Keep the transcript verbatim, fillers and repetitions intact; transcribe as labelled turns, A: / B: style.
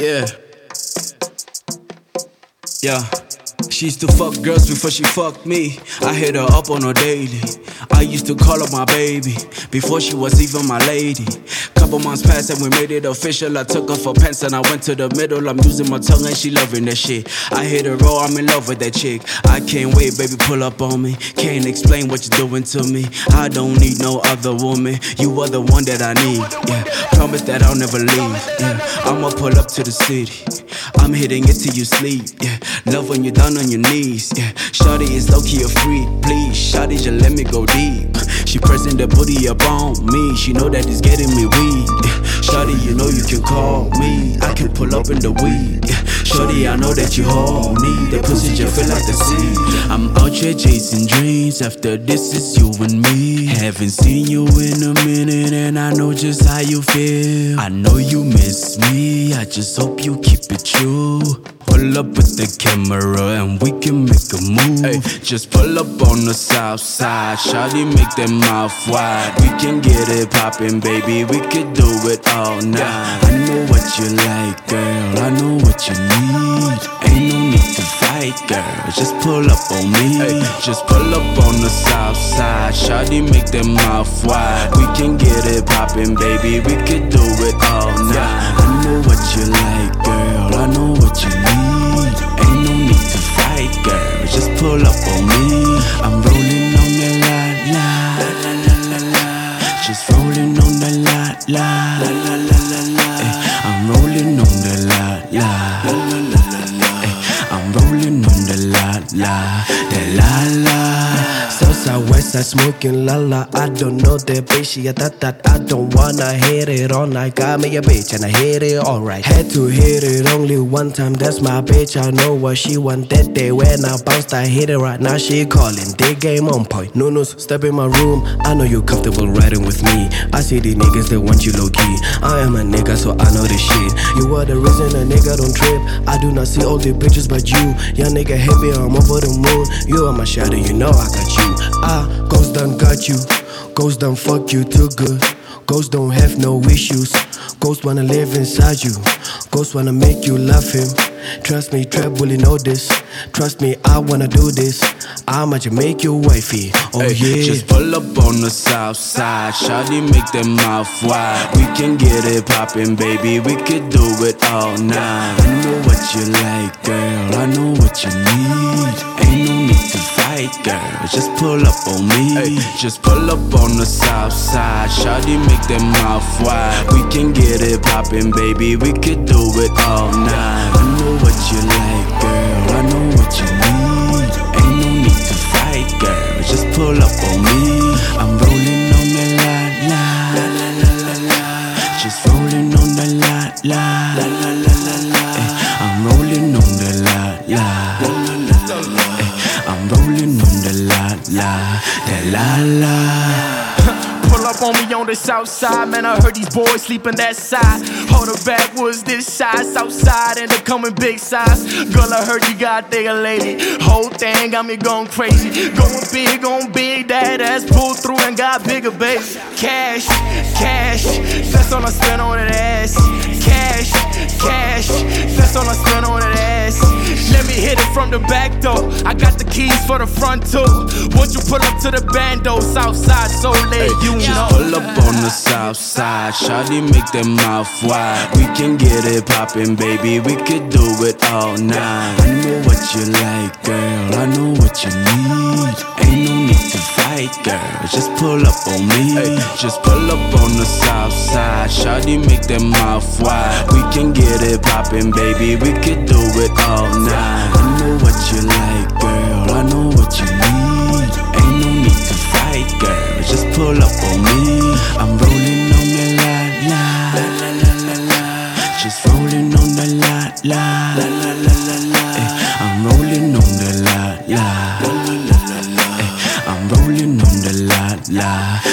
A: Yeah. Yeah. She used to fuck girls before she fucked me. I hit her up on a daily. I used to call her my baby before she was even my lady. Couple months passed and we made it official. I took off her pants and I went to the middle. I'm using my tongue and she loving that shit. I hit her raw, I'm in love with that chick. I can't wait, baby, pull up on me. Can't explain what you're doing to me. I don't need no other woman. You are the one that I need. Yeah, promise that I'll never leave. Yeah, I'ma pull up to the city. I'm hitting it till you sleep. Yeah, love when you're down on your knees. Yeah, shawty is low-key a freak. Please, shawty, just let me go deep. She pressing the booty up on me. She know that it's getting me weak. Yeah, shawty, you know you can call me. I can pull up in the weed. Yeah, shawty, I know that you hold me. The pussy just feel like the sea. I'm out here chasing dreams. After this, it's you and me. Haven't seen you in a minute, and I know just how you feel. I know you miss me. I just hope you keep it true. Pull up with the camera and we can make a move. Ay, just pull up on the south side. Shawty, make that mouth wide. We can get it poppin', baby. We could do it all night. I know what you like, girl. I know what you need. Ain't no need to fight, girl. Just pull up on me. Ay, just pull up on the south side. Shawty, make that mouth wide. We can get it poppin', baby. We could do it all night. I know what you like, girl. I know what you need. Ain't no need to fight, girl. Just pull up on me. I'm rolling on the la la la la la la. Just rolling on the la la la la la la. I'm rolling on the la la la la la la. I'm rolling on the la la the la la.
B: Southside, Westside, smoking la la. I don't know that bitch, she a that that. I don't wanna hit it all night. Got me a bitch and I hit it alright. Had to hit it only one time, that's my bitch. I know what she want that day. When I bounced, I hit it right now. She calling, they game on point. No no, step in my room. I know you comfortable riding with me. I see the niggas that want you low key. I am a nigga, so I know this shit. You are the reason a nigga don't trip. I do not see all the bitches but you. Young nigga happy, I'm over the moon. You are my shadow, you know I got you. Ah, ghost done got you. Ghost done fuck you too good. Ghost don't have no issues. Ghost wanna live inside you. Ghost wanna make you love him. Trust me, Trap Willie know this. Trust me, I wanna do this. I'ma just make you wifey. Oh
A: ay,
B: yeah.
A: Just pull up on the south side. Shawty, make that mouth wide. We can get it poppin', baby. We could do it all night. I know what you like, girl. I know what you need. Ain't no need to fight, girl. Just pull up on me. Ay, just pull up on the south side. Shawty, make that mouth wide. We can get it poppin', baby. We could do it all night. I know what you like, girl. I know what you need. Ain't no need to fight, girl. Just pull up on me. I'm rolling on the la la la la la la la. Just rolling on the la la la la la la la. I'm rolling on the la la la la la la. I'm rolling on the la la the la la.
C: Pull up on me on the south side, man, I heard these boys sleeping that side. Hold the backwoods this side, south side, and they coming big size. Girl, I heard you got there, lady. Whole thing got me going crazy. Going big on big, that ass pulled through and got bigger, baby. Cash, cash, that's all I spend on that ass. Cash, cash, that's all I spend on that ass. Let me hit it from the back door. I got the keys for the front too. Won't you pull up to the bando, south side, so late, you
A: just
C: know.
A: pull up on the south side. Shawty, make that mouth wide. We can get it poppin', baby. We could do it all night. I know what you like, girl. I know what you need. Ain't no need to fight, girl. Just pull up on me. Ay, just pull up on the south side. Shawty, make that mouth wide. We can get it poppin', baby. We could do it all night. I know what you like, girl. I know what you need. Ain't no need to fight, girl. Just pull up on me. I'm rolling on the la la la la la la la. Just rolling on the la la la la la la la. I'm rolling on the la la la la la la la. I'm rolling on the la la